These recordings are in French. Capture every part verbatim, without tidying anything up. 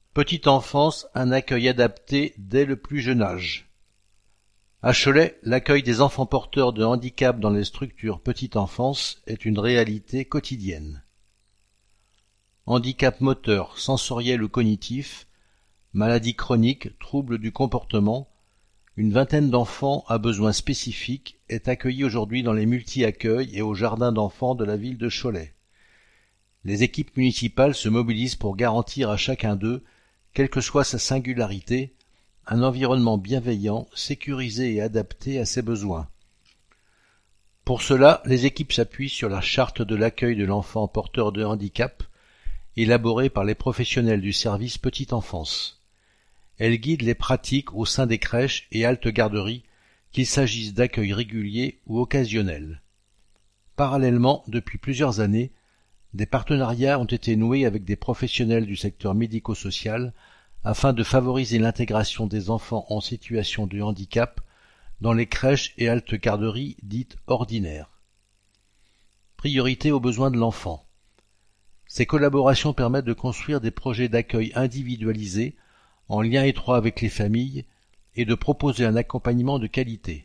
Petite enfance, un accueil adapté dès le plus jeune âge. À Cholet, l'accueil des enfants porteurs de handicap dans les structures petite enfance est une réalité quotidienne. Handicap moteur, sensoriel ou cognitif, maladies chroniques, troubles du comportement, une vingtaine d'enfants à besoins spécifiques est accueillie aujourd'hui dans les multi-accueils et au jardin d'enfants de la ville de Cholet. Les équipes municipales se mobilisent pour garantir à chacun d'eux, quelle que soit sa singularité, un environnement bienveillant, sécurisé et adapté à ses besoins. Pour cela, les équipes s'appuient sur la charte de l'accueil de l'enfant porteur de handicap, élaborée par les professionnels du service petite enfance. Elle guide les pratiques au sein des crèches et haltes garderies, qu'il s'agisse d'accueil régulier ou occasionnel. Parallèlement, depuis plusieurs années, des partenariats ont été noués avec des professionnels du secteur médico-social afin de favoriser l'intégration des enfants en situation de handicap dans les crèches et haltes garderies dites ordinaires. Priorité aux besoins de l'enfant. Ces collaborations permettent de construire des projets d'accueil individualisés en lien étroit avec les familles et de proposer un accompagnement de qualité.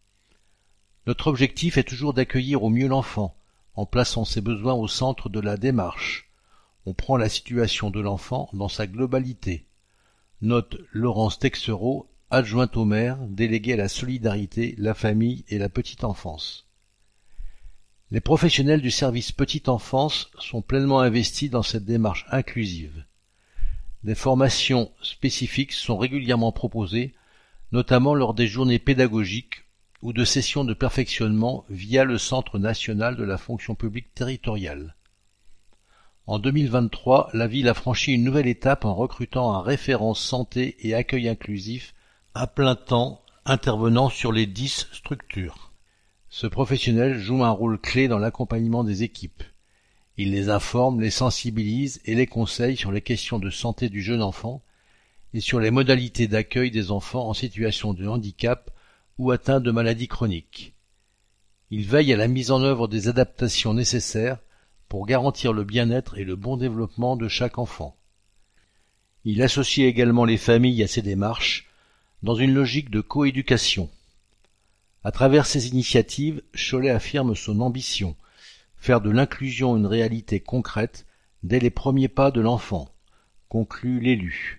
Notre objectif est toujours d'accueillir au mieux l'enfant, en plaçant ses besoins au centre de la démarche. On prend la situation de l'enfant dans sa globalité. Note Laurence Texereau, adjointe au maire, déléguée à la solidarité, la famille et la petite enfance. Les professionnels du service petite enfance sont pleinement investis dans cette démarche inclusive. Des formations spécifiques sont régulièrement proposées, notamment lors des journées pédagogiques ou de sessions de perfectionnement via le Centre national de la fonction publique territoriale. En deux mille vingt-trois, la ville a franchi une nouvelle étape en recrutant un référent santé et accueil inclusif à plein temps intervenant sur les dix structures. Ce professionnel joue un rôle clé dans l'accompagnement des équipes. Il les informe, les sensibilise et les conseille sur les questions de santé du jeune enfant et sur les modalités d'accueil des enfants en situation de handicap ou atteints de maladies chroniques. Il veille à la mise en œuvre des adaptations nécessaires pour garantir le bien-être et le bon développement de chaque enfant. Il associe également les familles à ces démarches dans une logique de coéducation. À travers ces initiatives, Cholet affirme son ambition, faire de l'inclusion une réalité concrète dès les premiers pas de l'enfant, conclut l'élu.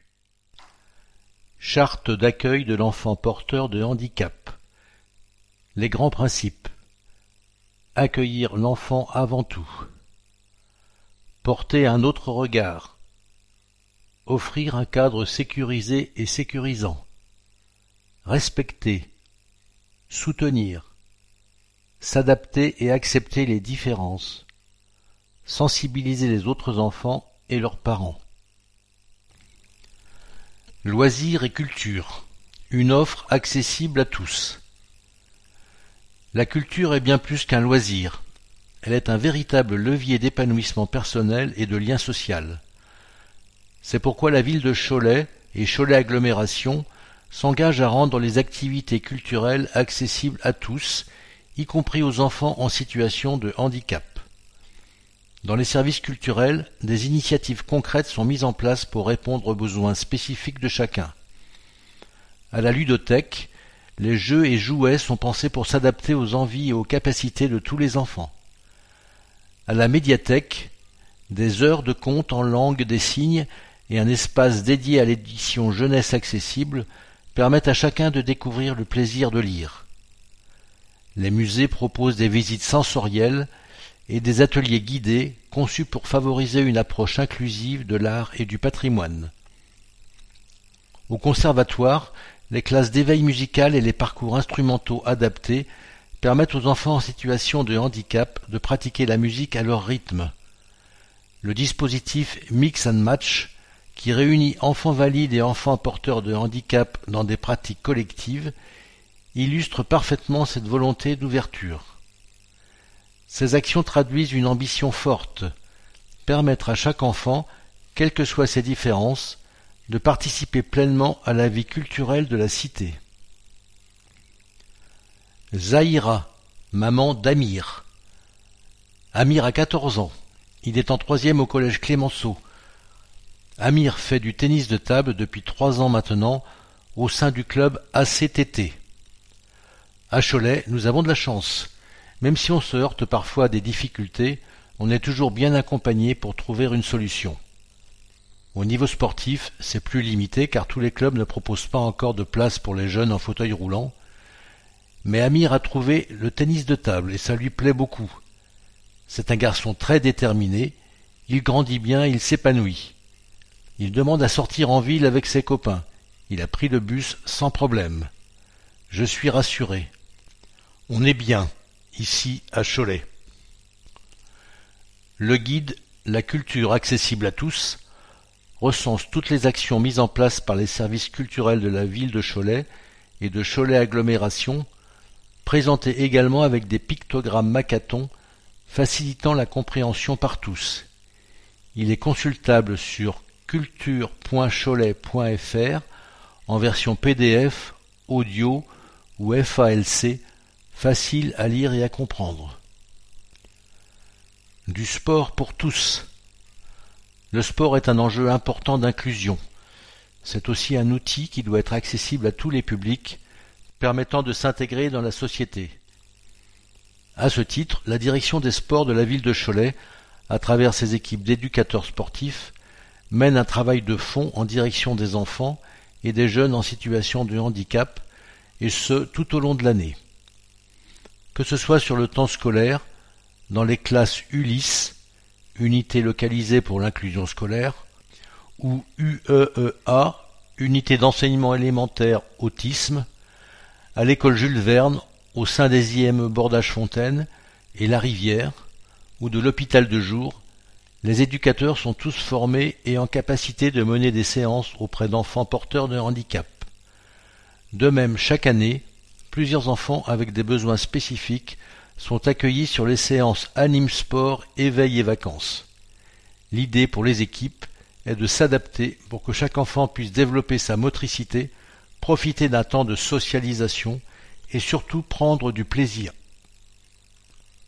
Charte d'accueil de l'enfant porteur de handicap. Les grands principes. Accueillir l'enfant avant tout. Porter un autre regard. Offrir un cadre sécurisé et sécurisant. Respecter. Soutenir. S'adapter et accepter les différences. Sensibiliser les autres enfants et leurs parents. Loisirs et culture. Une offre accessible à tous. La culture est bien plus qu'un loisir. Elle est un véritable levier d'épanouissement personnel et de lien social. C'est pourquoi la ville de Cholet et Cholet Agglomération s'engagent à rendre les activités culturelles accessibles à tous, y compris aux enfants en situation de handicap. Dans les services culturels, des initiatives concrètes sont mises en place pour répondre aux besoins spécifiques de chacun. À la ludothèque, les jeux et jouets sont pensés pour s'adapter aux envies et aux capacités de tous les enfants. À la médiathèque, des heures de contes en langue des signes et un espace dédié à l'édition jeunesse accessible permettent à chacun de découvrir le plaisir de lire. Les musées proposent des visites sensorielles et des ateliers guidés conçus pour favoriser une approche inclusive de l'art et du patrimoine. Au conservatoire, les classes d'éveil musical et les parcours instrumentaux adaptés permettent aux enfants en situation de handicap de pratiquer la musique à leur rythme. Le dispositif Mix and Match, qui réunit enfants valides et enfants porteurs de handicap dans des pratiques collectives, illustre parfaitement cette volonté d'ouverture. Ces actions traduisent une ambition forte, permettre à chaque enfant, quelles que soient ses différences, de participer pleinement à la vie culturelle de la cité. Zahira, maman d'Amir. Amir a quatorze ans. Il est en troisième au collège Clémenceau. Amir fait du tennis de table depuis trois ans maintenant au sein du club A C T T. À Cholet, nous avons de la chance. Même si on se heurte parfois à des difficultés, on est toujours bien accompagné pour trouver une solution. Au niveau sportif, c'est plus limité car tous les clubs ne proposent pas encore de place pour les jeunes en fauteuil roulant. Mais Amir a trouvé le tennis de table et ça lui plaît beaucoup. C'est un garçon très déterminé, il grandit bien, il s'épanouit. Il demande à sortir en ville avec ses copains. Il a pris le bus sans problème. Je suis rassuré. On est bien, ici à Cholet. Le guide « La culture accessible à tous » recense toutes les actions mises en place par les services culturels de la ville de Cholet et de Cholet Agglomération, présentés également avec des pictogrammes Makaton facilitant la compréhension par tous. Il est consultable sur culture point cholet point f r en version P D F, audio ou F A L C, facile à lire et à comprendre. Du sport pour tous. Le sport est un enjeu important d'inclusion. C'est aussi un outil qui doit être accessible à tous les publics, permettant de s'intégrer dans la société. À ce titre, la direction des sports de la ville de Cholet, à travers ses équipes d'éducateurs sportifs, mène un travail de fond en direction des enfants et des jeunes en situation de handicap, et ce tout au long de l'année. Que ce soit sur le temps scolaire, dans les classes Ulysse, unité localisée pour l'inclusion scolaire, ou U E E A, unité d'enseignement élémentaire autisme, à l'école Jules Verne, au sein des I M E Bordage-Fontaine et La Rivière, ou de l'hôpital de jour, les éducateurs sont tous formés et en capacité de mener des séances auprès d'enfants porteurs de handicap. De même, chaque année, plusieurs enfants avec des besoins spécifiques sont accueillis sur les séances Anime Sport, Éveil et Vacances. L'idée pour les équipes est de s'adapter pour que chaque enfant puisse développer sa motricité, profiter d'un temps de socialisation et surtout prendre du plaisir.